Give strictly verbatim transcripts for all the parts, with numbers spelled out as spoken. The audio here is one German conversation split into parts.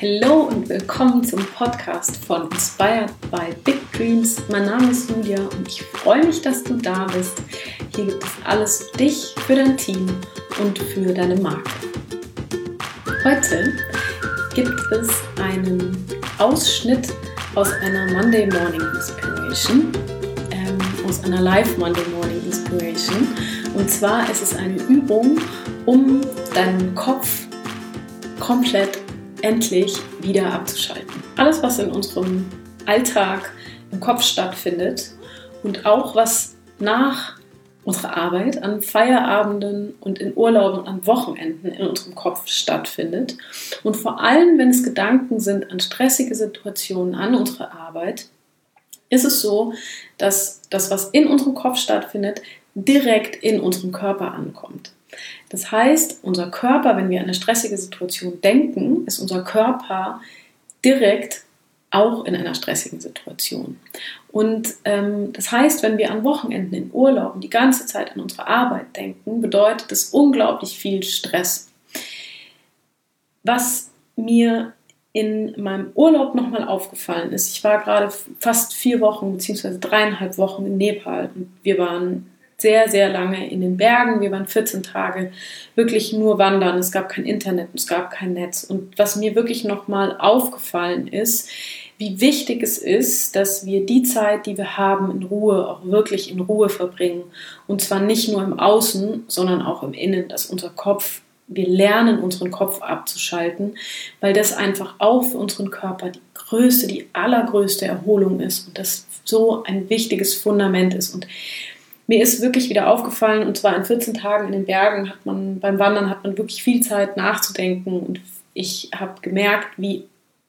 Hallo und willkommen zum Podcast von Inspired by Big Dreams. Mein Name ist Julia und ich freue mich, dass du da bist. Hier gibt es alles für dich, für dein Team und für deine Marke. Heute gibt es einen Ausschnitt aus einer Monday Morning Inspiration, ähm, aus einer Live Monday Morning Inspiration. Und zwar ist es eine Übung, um deinen Kopf komplett endlich wieder abzuschalten. Alles, was in unserem Alltag im Kopf stattfindet und auch was nach unserer Arbeit an Feierabenden und in Urlauben und an Wochenenden in unserem Kopf stattfindet. Und vor allem, wenn es Gedanken sind an stressige Situationen an unserer Arbeit, ist es so, dass das, was in unserem Kopf stattfindet, direkt in unserem Körper ankommt. Das heißt, unser Körper, wenn wir an eine stressige Situation denken, ist unser Körper direkt auch in einer stressigen Situation. Und ähm, das heißt, wenn wir an Wochenenden in Urlauben die ganze Zeit an unsere Arbeit denken, bedeutet das unglaublich viel Stress. Was mir in meinem Urlaub nochmal aufgefallen ist, ich war gerade fast vier Wochen bzw. dreieinhalb Wochen in Nepal und wir waren sehr, sehr lange in den Bergen. Wir waren vierzehn Tage wirklich nur wandern. Es gab kein Internet, es gab kein Netz. Und was mir wirklich nochmal aufgefallen ist, wie wichtig es ist, dass wir die Zeit, die wir haben, in Ruhe, auch wirklich in Ruhe verbringen. Und zwar nicht nur im Außen, sondern auch im Innen, dass unser Kopf, wir lernen, unseren Kopf abzuschalten, weil das einfach auch für unseren Körper die größte, die allergrößte Erholung ist und das so ein wichtiges Fundament ist. Und mir ist wirklich wieder aufgefallen, und zwar in vierzehn Tagen in den Bergen hat man, beim Wandern hat man wirklich viel Zeit nachzudenken und ich habe gemerkt, wie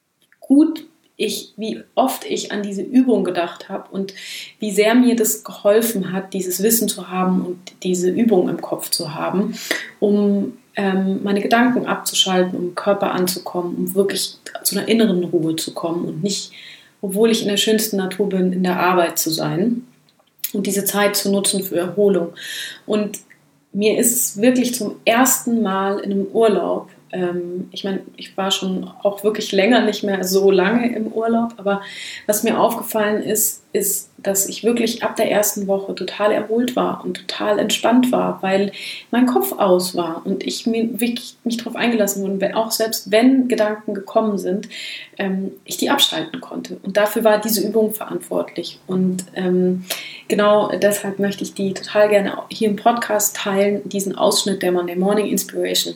gut ich, wie oft ich an diese Übung gedacht habe und wie sehr mir das geholfen hat, dieses Wissen zu haben und diese Übung im Kopf zu haben, um ähm, meine Gedanken abzuschalten, um im Körper anzukommen, um wirklich zu einer inneren Ruhe zu kommen und nicht, obwohl ich in der schönsten Natur bin, in der Arbeit zu sein. Und diese Zeit zu nutzen für Erholung. Und mir ist es wirklich zum ersten Mal in einem Urlaub, ähm, ich meine, ich war schon auch wirklich länger nicht mehr so lange im Urlaub, aber was mir aufgefallen ist, ist, dass ich wirklich ab der ersten Woche total erholt war und total entspannt war, weil mein Kopf aus war und ich mir wirklich mich darauf eingelassen wurde, und auch selbst wenn Gedanken gekommen sind, ähm, ich die abschalten konnte. Und dafür war diese Übung verantwortlich. Und ähm, genau deshalb möchte ich die total gerne hier im Podcast teilen, diesen Ausschnitt der Monday Morning Inspiration.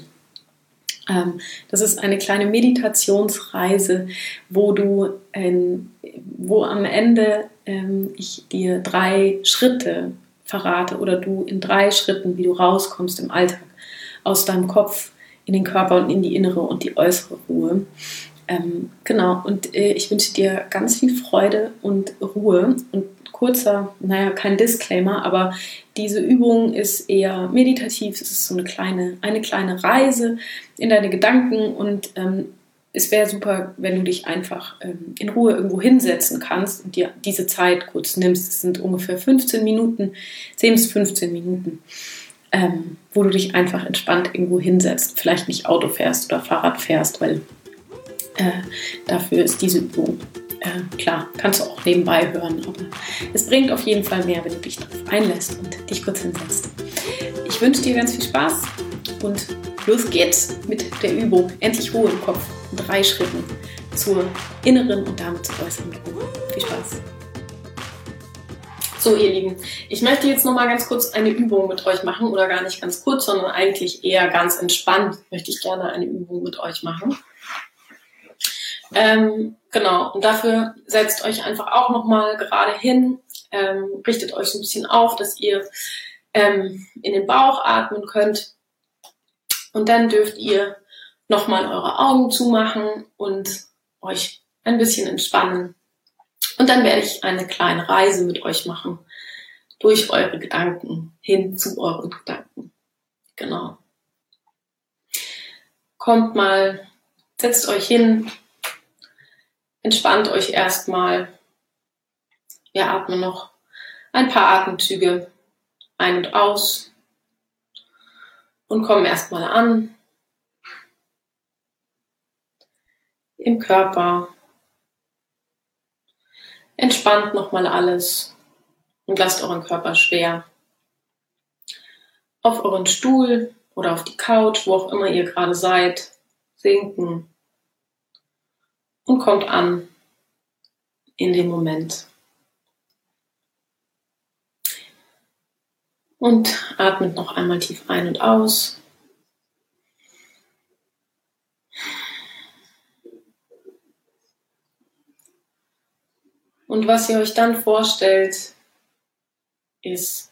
Ähm, das ist eine kleine Meditationsreise, wo du, ähm, wo am Ende ähm, ich dir drei Schritte verrate oder du in drei Schritten, wie du rauskommst im Alltag, aus deinem Kopf in den Körper und in die innere und die äußere Ruhe. Ähm, genau, und äh, ich wünsche dir ganz viel Freude und Ruhe und kurzer, naja, kein Disclaimer, aber diese Übung ist eher meditativ, es ist so eine kleine, eine kleine Reise in deine Gedanken und ähm, es wäre super, wenn du dich einfach ähm, in Ruhe irgendwo hinsetzen kannst und dir diese Zeit kurz nimmst. Es sind ungefähr fünfzehn Minuten, zehn bis fünfzehn Minuten, ähm, wo du dich einfach entspannt irgendwo hinsetzt, vielleicht nicht Auto fährst oder Fahrrad fährst, weil äh, dafür ist diese Übung Äh, klar, kannst du auch nebenbei hören, aber es bringt auf jeden Fall mehr, wenn du dich darauf einlässt und dich kurz hinsetzt. Ich wünsche dir ganz viel Spaß und los geht's mit der Übung. Endlich Ruhe im Kopf in drei Schritten zur inneren und damit zur äußeren Ruhe. Viel Spaß. So, ihr Lieben, ich möchte jetzt nochmal ganz kurz eine Übung mit euch machen oder gar nicht ganz kurz, sondern eigentlich eher ganz entspannt möchte ich gerne eine Übung mit euch machen. Ähm, genau, und dafür setzt euch einfach auch nochmal gerade hin, ähm, richtet euch so ein bisschen auf, dass ihr ähm, in den Bauch atmen könnt und dann dürft ihr nochmal eure Augen zumachen und euch ein bisschen entspannen und dann werde ich eine kleine Reise mit euch machen durch eure Gedanken hin zu euren Gedanken. Genau. Kommt mal, setzt euch hin. Entspannt euch erstmal. Wir atmen noch ein paar Atemzüge ein und aus und kommen erstmal an. im Körper. Entspannt nochmal alles und lasst euren Körper schwer auf euren Stuhl oder auf die Couch, wo auch immer ihr gerade seid, sinken und kommt an in dem Moment. Und atmet noch einmal tief ein und aus. Und was ihr euch dann vorstellt, ist,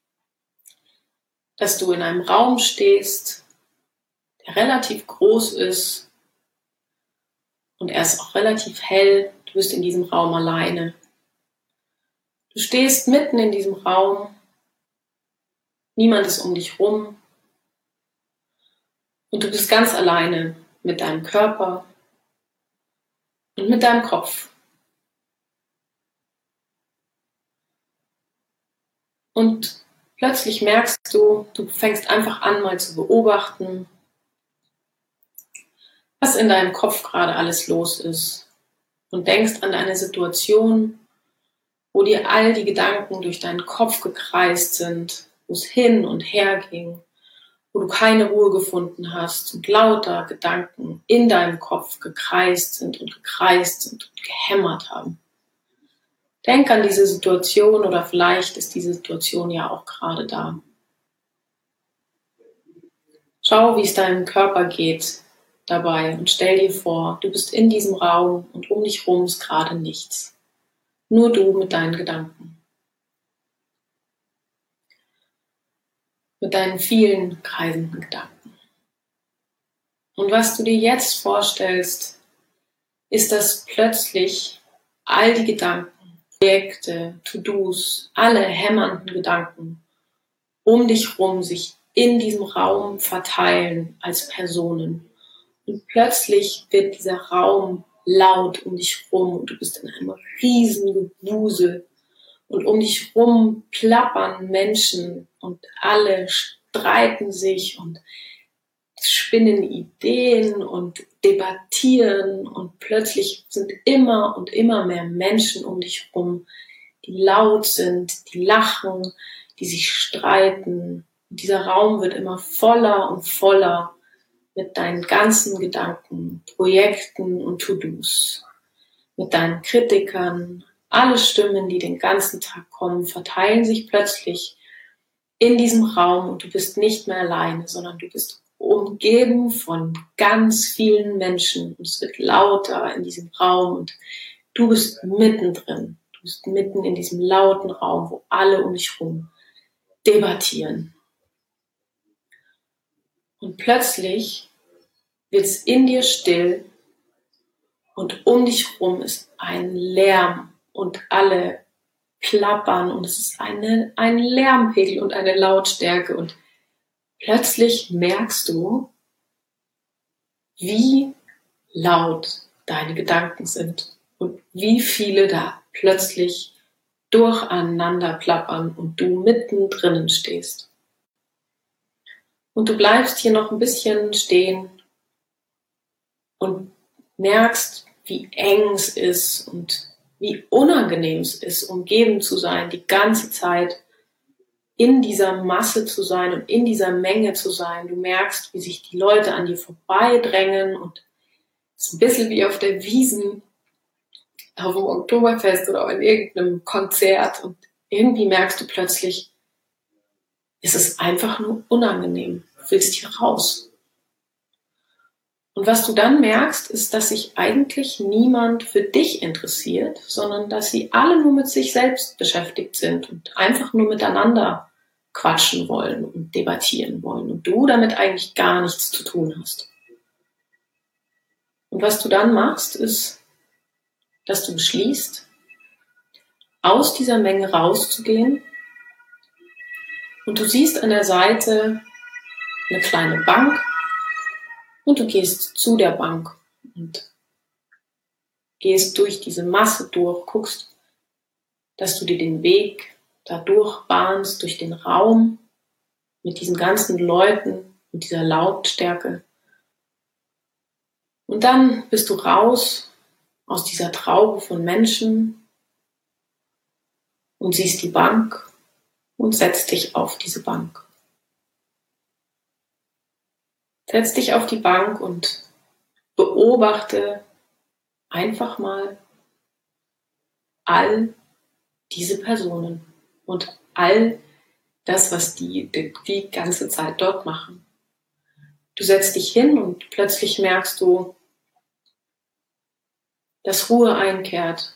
dass du in einem Raum stehst, der relativ groß ist und er ist auch relativ hell. Du bist in diesem Raum alleine. Du stehst mitten in diesem Raum, niemand ist um dich rum und du bist ganz alleine mit deinem Körper und mit deinem Kopf. Und plötzlich merkst du, du fängst einfach an, mal zu beobachten, was in deinem Kopf gerade alles los ist. Und denkst an eine Situation, wo dir all die Gedanken durch deinen Kopf gekreist sind, wo es hin und her ging, wo du keine Ruhe gefunden hast und lauter Gedanken in deinem Kopf gekreist sind und gekreist sind und gehämmert haben. Denk an diese Situation oder vielleicht ist diese Situation ja auch gerade da. Schau, wie es deinem Körper geht dabei und stell dir vor, du bist in diesem Raum und um dich herum ist gerade nichts. Nur du mit deinen Gedanken. Mit deinen vielen kreisenden Gedanken. Und was du dir jetzt vorstellst, ist, dass plötzlich all die Gedanken, Projekte, To-Dos, alle hämmernden Gedanken um dich herum sich in diesem Raum verteilen als Personen. Und plötzlich wird dieser Raum laut um dich herum und du bist in einem riesen Gewusel. Und um dich herum plappern Menschen und alle streiten sich und spinnen Ideen und debattieren und plötzlich sind immer und immer mehr Menschen um dich herum, die laut sind, die lachen, die sich streiten. Und dieser Raum wird immer voller und voller mit deinen ganzen Gedanken, Projekten und To-Dos, mit deinen Kritikern. Alle Stimmen, die den ganzen Tag kommen, verteilen sich plötzlich in diesem Raum und du bist nicht mehr alleine, sondern du bist umgeben von ganz vielen Menschen und es wird lauter in diesem Raum und du bist mittendrin. Du bist mitten in diesem lauten Raum, wo alle um dich herum debattieren. Und plötzlich wird es in dir still und um dich herum ist ein Lärm und alle plappern und es ist eine, ein Lärmpegel und eine Lautstärke und plötzlich merkst du, wie laut deine Gedanken sind und wie viele da plötzlich durcheinander plappern und du mittendrin stehst. Und du bleibst hier noch ein bisschen stehen und merkst, wie eng es ist und wie unangenehm es ist, umgeben zu sein, die ganze Zeit in dieser Masse zu sein und in dieser Menge zu sein. Du merkst, wie sich die Leute an dir vorbeidrängen und es ist ein bisschen wie auf der Wiesn, auf dem Oktoberfest oder in irgendeinem Konzert und irgendwie merkst du plötzlich, es ist einfach nur unangenehm. Du willst hier raus. Und was du dann merkst, ist, dass sich eigentlich niemand für dich interessiert, sondern dass sie alle nur mit sich selbst beschäftigt sind und einfach nur miteinander quatschen wollen und debattieren wollen und du damit eigentlich gar nichts zu tun hast. Und was du dann machst, ist, dass du beschließt, aus dieser Menge rauszugehen und du siehst an der Seite eine kleine Bank und du gehst zu der Bank und gehst durch diese Masse durch, guckst, dass du dir den Weg dadurch bahnst, durch den Raum mit diesen ganzen Leuten, mit dieser Lautstärke. Und dann bist du raus aus dieser Traube von Menschen und siehst die Bank und setzt dich auf diese Bank. Setz dich auf die Bank und beobachte einfach mal all diese Personen und all das, was die, die die ganze Zeit dort machen. Du setzt dich hin und plötzlich merkst du, dass Ruhe einkehrt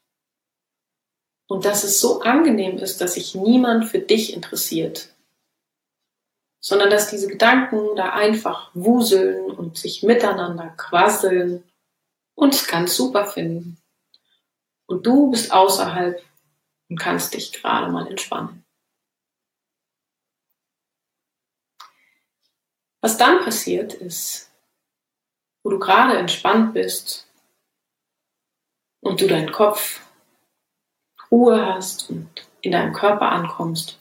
und dass es so angenehm ist, dass sich niemand für dich interessiert, sondern dass diese Gedanken da einfach wuseln und sich miteinander quasseln und es ganz super finden. Und du bist außerhalb und kannst dich gerade mal entspannen. Was dann passiert ist, wo du gerade entspannt bist und du deinen Kopf Ruhe hast und in deinem Körper ankommst,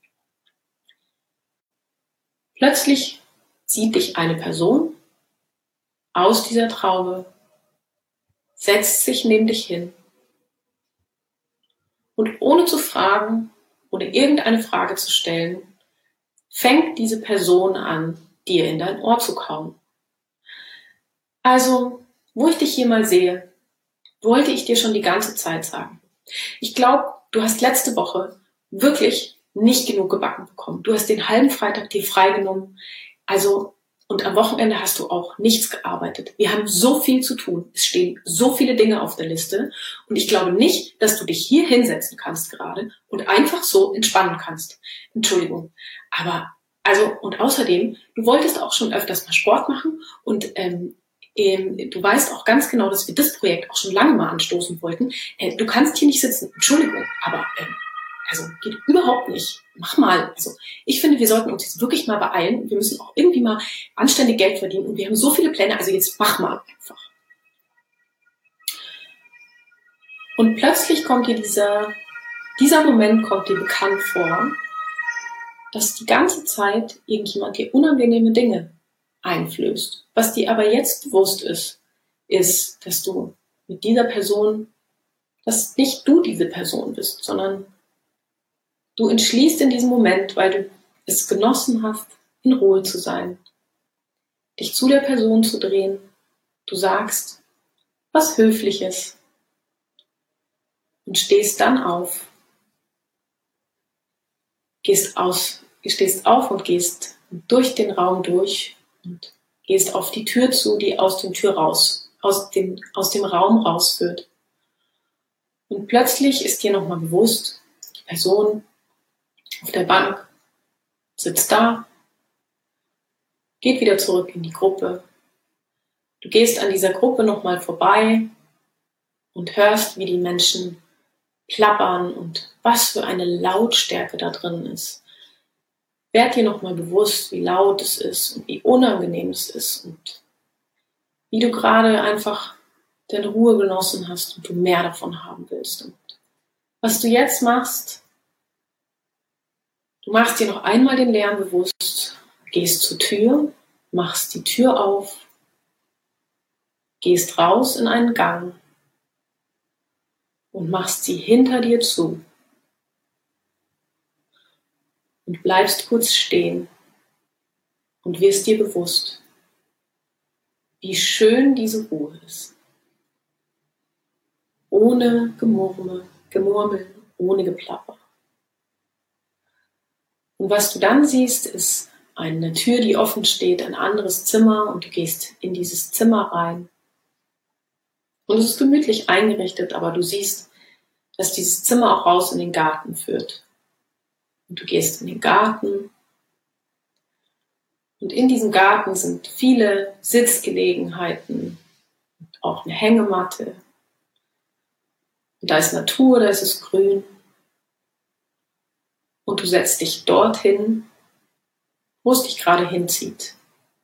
plötzlich sieht dich eine Person aus dieser Traube, setzt sich neben dich hin und ohne zu fragen, ohne irgendeine Frage zu stellen, fängt diese Person an, dir in dein Ohr zu kauen. Also, wo ich dich hier mal sehe, wollte ich dir schon die ganze Zeit sagen. Ich glaube, du hast letzte Woche wirklich nicht genug gebacken bekommen. Du hast den halben Freitag dir freigenommen. Also, und am Wochenende hast du auch nichts gearbeitet. Wir haben so viel zu tun. Es stehen so viele Dinge auf der Liste. Und ich glaube nicht, dass du dich hier hinsetzen kannst gerade und einfach so entspannen kannst. Entschuldigung. Aber, also, und außerdem, du wolltest auch schon öfters mal Sport machen und, ähm, ähm, du weißt auch ganz genau, dass wir das Projekt auch schon lange mal anstoßen wollten. Äh, du kannst hier nicht sitzen. Entschuldigung. Aber, ähm, also geht überhaupt nicht. Mach mal. Also ich finde, wir sollten uns jetzt wirklich mal beeilen. Wir müssen auch irgendwie mal anständig Geld verdienen. Und wir haben so viele Pläne. Also jetzt mach mal einfach. Und plötzlich kommt dir dieser, dieser Moment kommt dir bekannt vor, dass die ganze Zeit irgendjemand dir unangenehme Dinge einflößt. Was dir aber jetzt bewusst ist, ist, dass du mit dieser Person, dass nicht du diese Person bist, sondern du entschließt in diesem Moment, weil du es genossen hast, in Ruhe zu sein, dich zu der Person zu drehen. Du sagst was Höfliches und stehst dann auf, gehst aus, stehst auf und gehst durch den Raum durch und gehst auf die Tür zu, die aus dem Tür raus, aus dem, aus dem Raum rausführt. Und plötzlich ist dir nochmal bewusst, die Person auf der Bank sitzt da, geht wieder zurück in die Gruppe. Du gehst an dieser Gruppe nochmal vorbei und hörst, wie die Menschen plappern und was für eine Lautstärke da drin ist. Werd dir nochmal bewusst, wie laut es ist und wie unangenehm es ist und wie du gerade einfach deine Ruhe genossen hast und du mehr davon haben willst. Und was du jetzt machst, du machst dir noch einmal den Lärm bewusst, gehst zur Tür, machst die Tür auf, gehst raus in einen Gang und machst sie hinter dir zu und bleibst kurz stehen und wirst dir bewusst, wie schön diese Ruhe ist. Ohne Gemurmel, Gemurmel, ohne Geplapper. Und was du dann siehst, ist eine Tür, die offen steht, ein anderes Zimmer und du gehst in dieses Zimmer rein. Und es ist gemütlich eingerichtet, aber du siehst, dass dieses Zimmer auch raus in den Garten führt. Und du gehst in den Garten. Und in diesem Garten sind viele Sitzgelegenheiten und auch eine Hängematte. Und da ist Natur, da ist es grün. Und du setzt dich dorthin, wo es dich gerade hinzieht.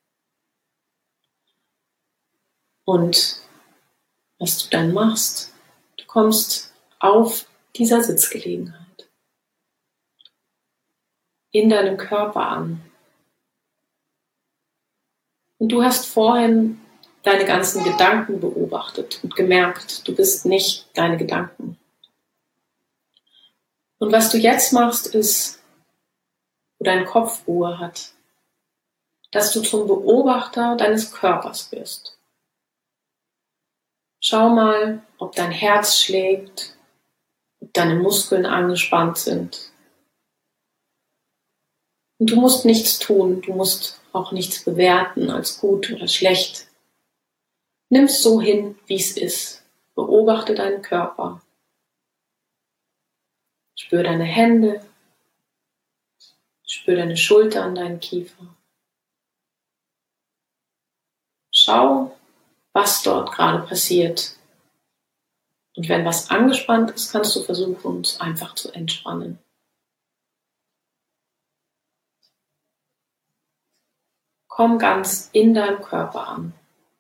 Und was du dann machst, du kommst auf dieser Sitzgelegenheit in deinem Körper an. Und du hast vorhin deine ganzen Gedanken beobachtet und gemerkt, du bist nicht deine Gedanken. Und was du jetzt machst, ist, wo dein Kopf Ruhe hat, dass du zum Beobachter deines Körpers wirst. Schau mal, ob dein Herz schlägt, ob deine Muskeln angespannt sind. Und du musst nichts tun, du musst auch nichts bewerten als gut oder schlecht. Nimm es so hin, wie es ist. Beobachte deinen Körper. Spür deine Hände. Spür deine Schulter an deinen Kiefer. Schau, was dort gerade passiert. Und wenn was angespannt ist, kannst du versuchen, es einfach zu entspannen. Komm ganz in deinem Körper an.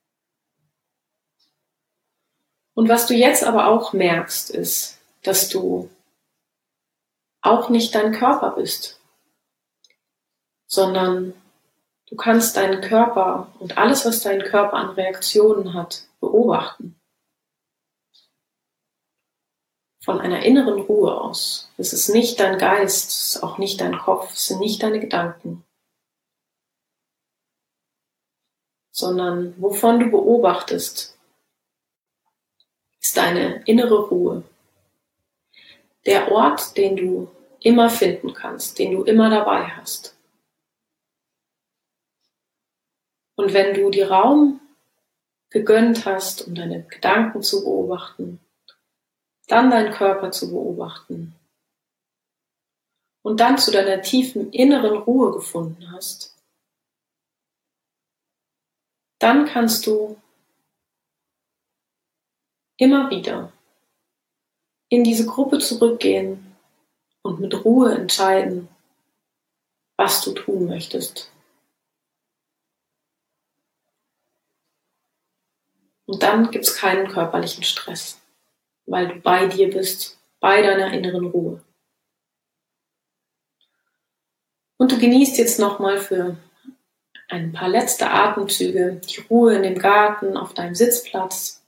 Und was du jetzt aber auch merkst, ist, dass du auch nicht dein Körper bist, sondern du kannst deinen Körper und alles, was dein Körper an Reaktionen hat, beobachten. Von einer inneren Ruhe aus. Es ist nicht dein Geist, es ist auch nicht dein Kopf, es sind nicht deine Gedanken, sondern wovon du beobachtest, ist deine innere Ruhe. Der Ort, den du immer finden kannst, den du immer dabei hast. Und wenn du dir Raum gegönnt hast, um deine Gedanken zu beobachten, dann deinen Körper zu beobachten und dann zu deiner tiefen inneren Ruhe gefunden hast, dann kannst du immer wieder in diese Gruppe zurückgehen und mit Ruhe entscheiden, was du tun möchtest. Und dann gibt es keinen körperlichen Stress, weil du bei dir bist, bei deiner inneren Ruhe. Und du genießt jetzt nochmal für ein paar letzte Atemzüge die Ruhe in dem Garten, auf deinem Sitzplatz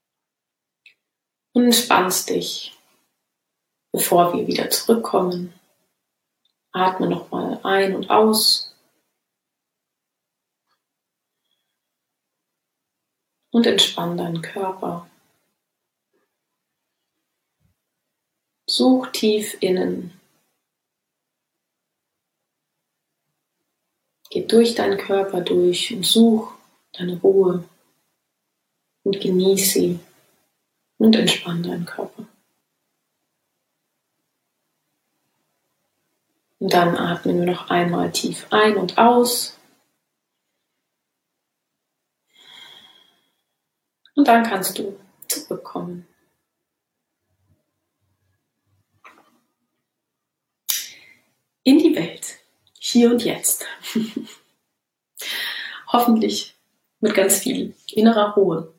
und entspannst dich, bevor wir wieder zurückkommen. Atme nochmal ein und aus und entspann deinen Körper. Such tief innen. Geh durch deinen Körper durch und such deine Ruhe und genieß sie und entspann deinen Körper. Und dann atmen wir noch einmal tief ein und aus. Und dann kannst du zurückkommen. In die Welt, hier und jetzt. Hoffentlich mit ganz viel innerer Ruhe.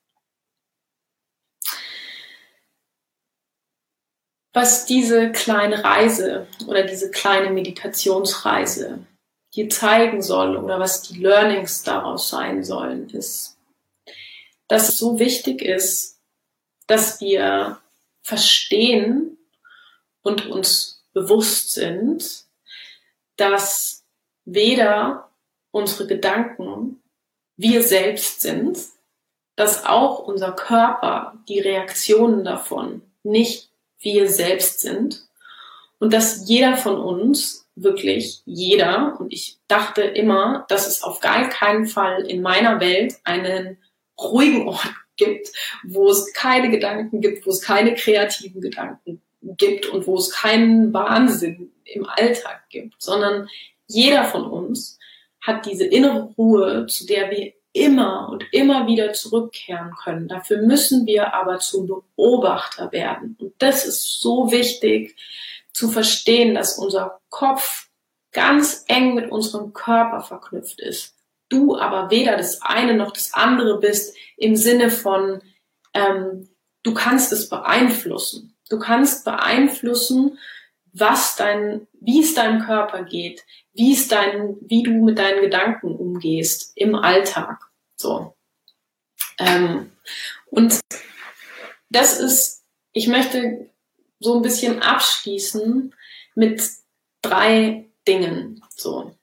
Was diese kleine Reise oder diese kleine Meditationsreise dir zeigen soll oder was die Learnings daraus sein sollen, ist, dass es so wichtig ist, dass wir verstehen und uns bewusst sind, dass weder unsere Gedanken wir selbst sind, dass auch unser Körper, die Reaktionen davon nicht wir selbst sind und dass jeder von uns, wirklich jeder, und ich dachte immer, dass es auf gar keinen Fall in meiner Welt einen ruhigen Ort gibt, wo es keine Gedanken gibt, wo es keine kreativen Gedanken gibt und wo es keinen Wahnsinn im Alltag gibt, sondern jeder von uns hat diese innere Ruhe, zu der wir immer und immer wieder zurückkehren können. Dafür müssen wir aber zum Beobachter werden. Und das ist so wichtig zu verstehen, dass unser Kopf ganz eng mit unserem Körper verknüpft ist. Du aber weder das eine noch das andere bist im Sinne von, ähm, du kannst es beeinflussen. Du kannst beeinflussen, was dein, wie es deinem Körper geht, wie es dein, wie du mit deinen Gedanken umgehst im Alltag. So. Ähm, und das ist, ich möchte so ein bisschen abschließen mit drei Dingen. So.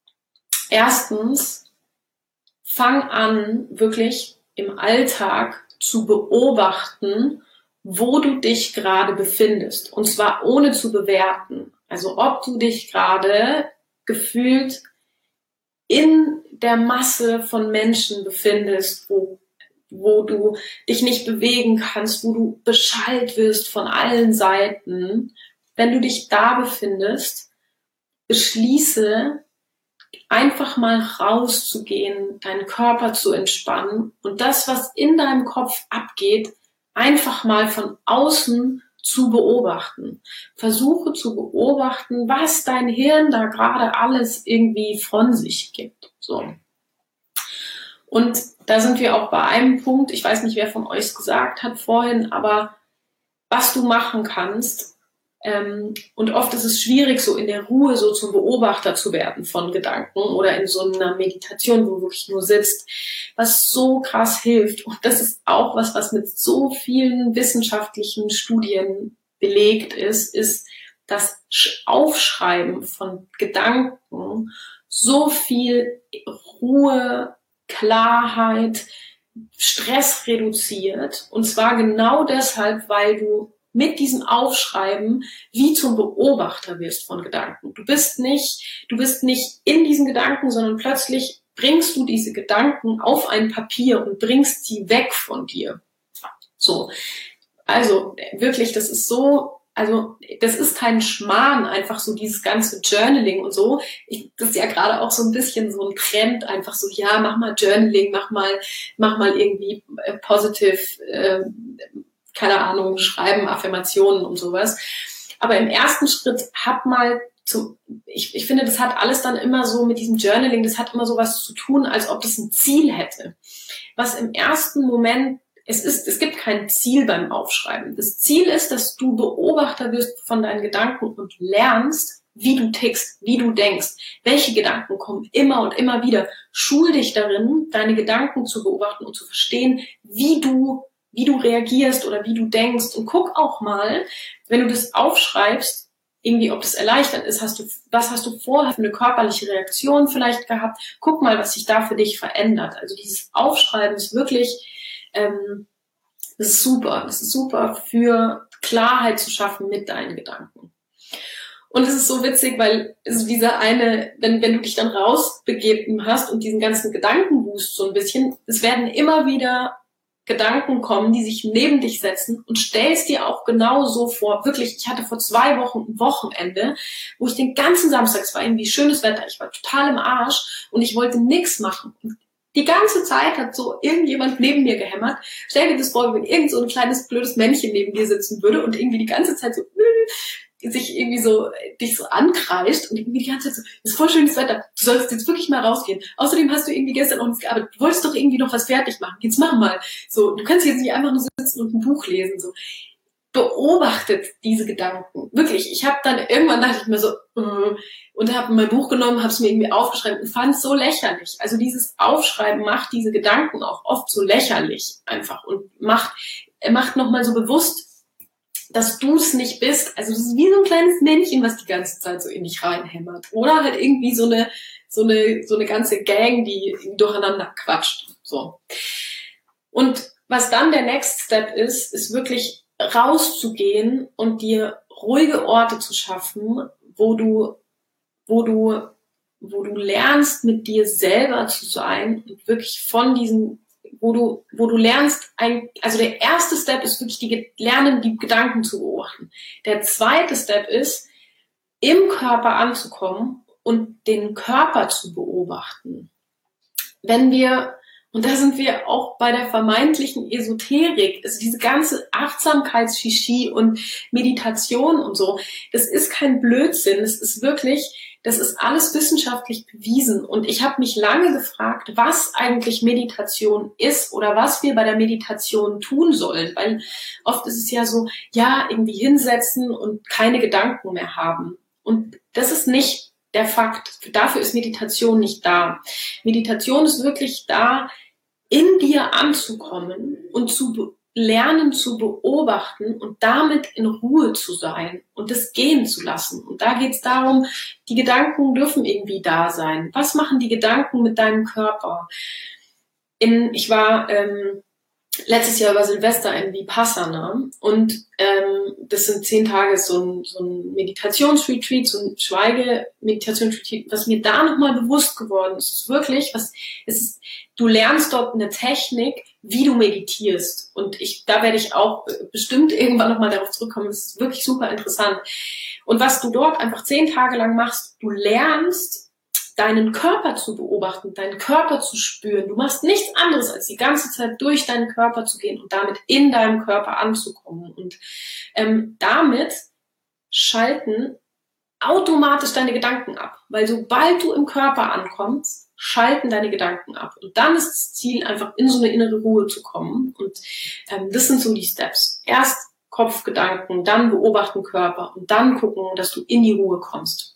Erstens, fang an, wirklich im Alltag zu beobachten, wo du dich gerade befindest. Und zwar ohne zu bewerten. Also ob du dich gerade gefühlt in der Masse von Menschen befindest, wo, wo du dich nicht bewegen kannst, wo du beschallt wirst von allen Seiten. Wenn du dich da befindest, beschließe, einfach mal rauszugehen, deinen Körper zu entspannen und das, was in deinem Kopf abgeht, einfach mal von außen zu beobachten. Versuche zu beobachten, was dein Hirn da gerade alles irgendwie von sich gibt. So. Und da sind wir auch bei einem Punkt, ich weiß nicht, wer von euch es gesagt hat vorhin, aber was du machen kannst, ähm, und oft ist es schwierig, so in der Ruhe so zum Beobachter zu werden von Gedanken oder in so einer Meditation, wo du wirklich nur sitzt, was so krass hilft. Und das ist auch was, was mit so vielen wissenschaftlichen Studien belegt ist, ist das Aufschreiben von Gedanken so viel Ruhe, Klarheit, Stress reduziert. Und zwar genau deshalb, weil du mit diesem Aufschreiben wie zum Beobachter wirst von Gedanken. Du bist nicht, du bist nicht in diesen Gedanken, sondern plötzlich bringst du diese Gedanken auf ein Papier und bringst sie weg von dir. So. Also, wirklich, das ist so, also, das ist kein Schmarrn, einfach so dieses ganze Journaling und so. Ich, das ist ja gerade auch so ein bisschen so ein Trend, einfach so, ja, mach mal Journaling, mach mal, mach mal irgendwie äh, positive, äh, keine Ahnung, schreiben, Affirmationen und sowas. Aber im ersten Schritt hab mal zum, ich, ich finde, das hat alles dann immer so mit diesem Journaling, das hat immer so was zu tun, als ob das ein Ziel hätte. Was im ersten Moment, es ist, es gibt kein Ziel beim Aufschreiben. Das Ziel ist, dass du Beobachter wirst von deinen Gedanken und lernst, wie du tickst, wie du denkst, welche Gedanken kommen immer und immer wieder. Schul dich darin, deine Gedanken zu beobachten und zu verstehen, wie du wie du reagierst oder wie du denkst und guck auch mal, wenn du das aufschreibst, irgendwie, ob das erleichternd ist, hast du, was hast du vorher für eine körperliche Reaktion vielleicht gehabt, guck mal, was sich da für dich verändert. Also dieses Aufschreiben ist wirklich, ähm, das ist super, das ist super für Klarheit zu schaffen mit deinen Gedanken. Und es ist so witzig, weil es dieser eine, wenn, wenn du dich dann rausbegeben hast und diesen ganzen Gedankenboost so ein bisschen, es werden immer wieder Gedanken kommen, die sich neben dich setzen und stellst dir auch genau so vor. Wirklich, ich hatte vor zwei Wochen ein Wochenende, wo ich den ganzen Samstag, es war irgendwie schönes Wetter, ich war total im Arsch und ich wollte nichts machen. Und die ganze Zeit hat so irgendjemand neben mir gehämmert. Stell dir das vor, wenn irgend so ein kleines blödes Männchen neben dir sitzen würde und irgendwie die ganze Zeit so sich irgendwie so dich so ankreischt und irgendwie die ganze Zeit so, es ist voll schönes Wetter, du sollst jetzt wirklich mal rausgehen. Außerdem hast du irgendwie gestern noch nichts gearbeitet, du wolltest doch irgendwie noch was fertig machen, jetzt mach mal. So, du kannst jetzt nicht einfach nur sitzen und ein Buch lesen. So, beobachtet diese Gedanken. Wirklich, ich habe dann irgendwann dachte ich mir so äh, und habe mein Buch genommen, habe es mir irgendwie aufgeschrieben und fand es so lächerlich. Also dieses Aufschreiben macht diese Gedanken auch oft so lächerlich einfach und macht macht nochmal so bewusst, dass du es nicht bist. Also das ist wie so ein kleines Männchen, was die ganze Zeit so in dich reinhämmert. Oder halt irgendwie so eine, so eine, so eine ganze Gang, die durcheinander quatscht. So. Und was dann der Next Step ist, ist wirklich rauszugehen und dir ruhige Orte zu schaffen, wo du, wo du, wo du lernst, mit dir selber zu sein und wirklich von diesen wo du, wo du lernst, ein, also der erste Step ist wirklich die Lernen, die Gedanken zu beobachten. Der zweite Step ist, im Körper anzukommen und den Körper zu beobachten. Wenn wir, und da sind wir auch bei der vermeintlichen Esoterik, also diese ganze Achtsamkeits-Shishi und Meditation und so, das ist kein Blödsinn, es ist wirklich, das ist alles wissenschaftlich bewiesen. Und ich habe mich lange gefragt, was eigentlich Meditation ist oder was wir bei der Meditation tun sollen. Weil oft ist es ja so, ja, irgendwie hinsetzen und keine Gedanken mehr haben. Und das ist nicht der Fakt. Dafür ist Meditation nicht da. Meditation ist wirklich da, in dir anzukommen und zu be- lernen zu beobachten und damit in Ruhe zu sein und das gehen zu lassen. Und da geht es darum, die Gedanken dürfen irgendwie da sein. Was machen die Gedanken mit deinem Körper? In, ich war ähm, letztes Jahr über Silvester in Vipassana und ähm, das sind zehn Tage so ein, so ein Meditationsretreat, so ein Schweige-Meditationsretreat, was mir da nochmal bewusst geworden ist, ist wirklich, was es ist, du lernst dort eine Technik, wie du meditierst und ich, da werde ich auch bestimmt irgendwann nochmal darauf zurückkommen, das ist wirklich super interessant. Und was du dort einfach zehn Tage lang machst, du lernst, deinen Körper zu beobachten, deinen Körper zu spüren. Du machst nichts anderes, als die ganze Zeit durch deinen Körper zu gehen und damit in deinem Körper anzukommen. Und ähm, damit schalten automatisch deine Gedanken ab. Weil sobald du im Körper ankommst, schalten deine Gedanken ab. Und dann ist das Ziel, einfach in so eine innere Ruhe zu kommen. Und ähm, das sind so die Steps. Erst Kopfgedanken, dann beobachten Körper und dann gucken, dass du in die Ruhe kommst.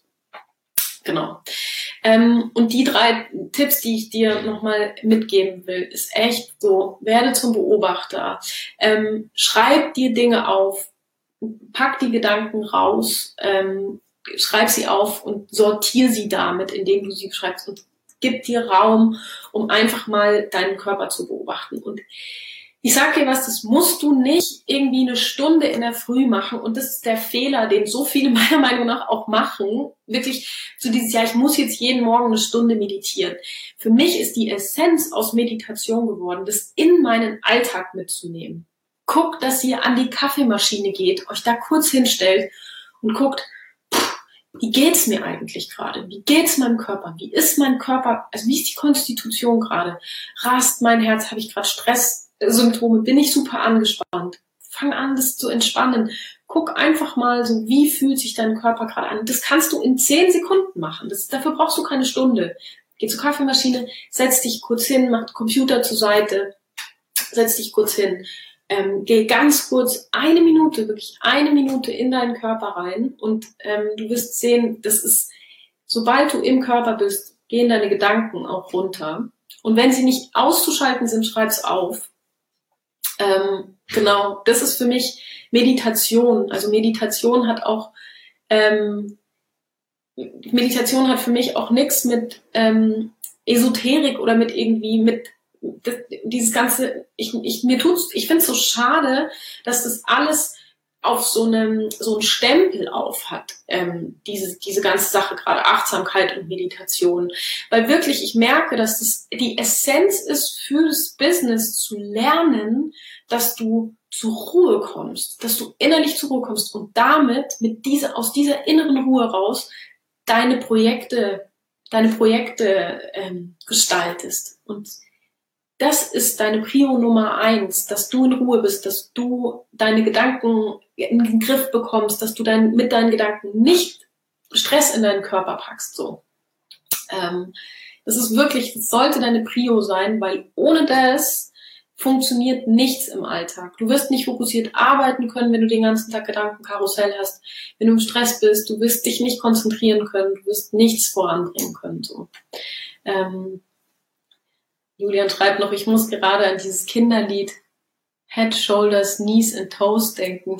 Genau. Ähm, und die drei Tipps, die ich dir nochmal mitgeben will, ist echt so, werde zum Beobachter, ähm, schreib dir Dinge auf, pack die Gedanken raus, ähm, schreib sie auf und sortier sie damit, indem du sie schreibst und gib dir Raum, um einfach mal deinen Körper zu beobachten. Und ich sag dir was, das musst du nicht irgendwie eine Stunde in der Früh machen und das ist der Fehler, den so viele meiner Meinung nach auch machen. Wirklich so dieses Jahr, ich muss jetzt jeden Morgen eine Stunde meditieren. Für mich ist die Essenz aus Meditation geworden, das in meinen Alltag mitzunehmen. Guckt, dass ihr an die Kaffeemaschine geht, euch da kurz hinstellt und guckt, pff, wie geht's mir eigentlich gerade? Wie geht's meinem Körper? Wie ist mein Körper? Also wie ist die Konstitution gerade? Rast mein Herz? Habe ich gerade Stress? Symptome, bin ich super angespannt. Fang an, das zu entspannen. Guck einfach mal so, wie fühlt sich dein Körper gerade an. Das kannst du in zehn Sekunden machen. Das, dafür brauchst du keine Stunde. Geh zur Kaffeemaschine, setz dich kurz hin, mach den Computer zur Seite, setz dich kurz hin. Ähm, geh ganz kurz eine Minute, wirklich eine Minute in deinen Körper rein und ähm, du wirst sehen, das ist, sobald du im Körper bist, gehen deine Gedanken auch runter. Und wenn sie nicht auszuschalten sind, schreib's auf. Ähm, genau, das ist für mich Meditation. Also Meditation hat auch ähm, Meditation hat für mich auch nichts mit ähm, Esoterik oder mit irgendwie mit das, dieses ganze. Ich ich mir tut's. Ich finde es so schade, dass das alles auf so einem so einen Stempel auf hat. Ähm, diese diese ganze Sache, gerade Achtsamkeit und Meditation, weil wirklich ich merke, dass das die Essenz ist für das Business zu lernen, dass du zur Ruhe kommst, dass du innerlich zur Ruhe kommst und damit mit dieser, aus dieser inneren Ruhe raus deine Projekte, deine Projekte ähm, gestaltest. Und das ist deine Prio Nummer eins, dass du in Ruhe bist, dass du deine Gedanken in den Griff bekommst, dass du dein, mit deinen Gedanken nicht Stress in deinen Körper packst. So, ähm, das ist wirklich, das sollte deine Prio sein, weil ohne das funktioniert nichts im Alltag. Du wirst nicht fokussiert arbeiten können, wenn du den ganzen Tag Gedankenkarussell hast. Wenn du im Stress bist, du wirst dich nicht konzentrieren können, du wirst nichts voranbringen können. So. Ähm, Julian schreibt noch, ich muss gerade an dieses Kinderlied Head, Shoulders, Knees and Toes denken.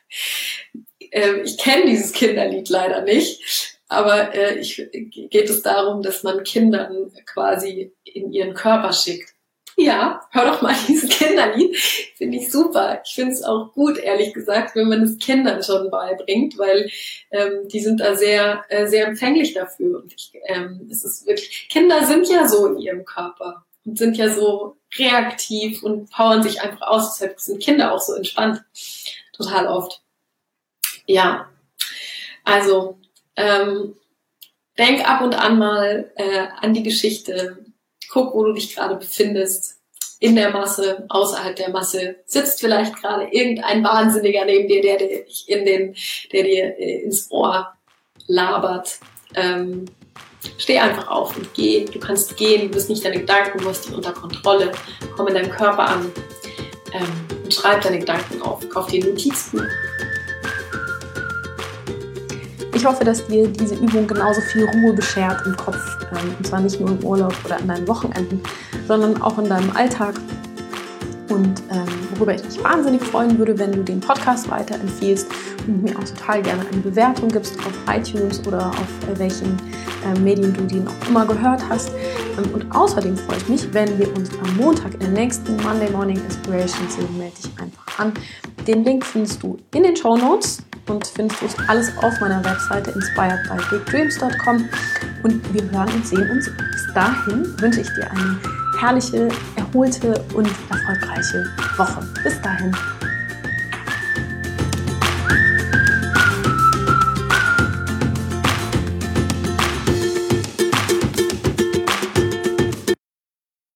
ähm, ich kenne dieses Kinderlied leider nicht, aber äh, ich, geht es darum, dass man Kindern quasi in ihren Körper schickt. Ja, hör doch mal dieses Kinderlied. Finde ich super. Ich finde es auch gut, ehrlich gesagt, wenn man es Kindern schon beibringt, weil ähm, die sind da sehr, äh, sehr empfänglich dafür. Und ich, ähm, es ist wirklich, Kinder sind ja so in ihrem Körper und sind ja so reaktiv und powern sich einfach aus. Deshalb sind Kinder auch so entspannt. Total oft. Ja, also ähm, denk ab und an mal äh, an die Geschichte. Guck, wo du dich gerade befindest. In der Masse, außerhalb der Masse. Sitzt vielleicht gerade irgendein Wahnsinniger neben dir, der dir, in den, der dir ins Ohr labert. Ähm, steh einfach auf und geh. Du kannst gehen, du bist nicht deine Gedanken, du hast die unter Kontrolle. Komm in deinem Körper an ähm, und schreib deine Gedanken auf. Kauf dir ein Notizbuch. Ich hoffe, dass dir diese Übung genauso viel Ruhe beschert im Kopf, ähm, und zwar nicht nur im Urlaub oder an deinen Wochenenden, sondern auch in deinem Alltag. Und ähm, worüber ich mich wahnsinnig freuen würde, wenn du den Podcast weiterempfiehlst und mir auch total gerne eine Bewertung gibst auf iTunes oder auf äh, welchen äh, Medien du den auch immer gehört hast. Ähm, und außerdem freue ich mich, wenn wir uns am Montag in der nächsten Monday Morning Inspiration sehen. Melde dich einfach an. Den Link findest du in den Shownotes und findest du alles auf meiner Webseite inspired by big dreams dot com. Und wir hören und sehen uns. Bis dahin wünsche ich dir eine herrliche, erholte und erfolgreiche Woche. Bis dahin.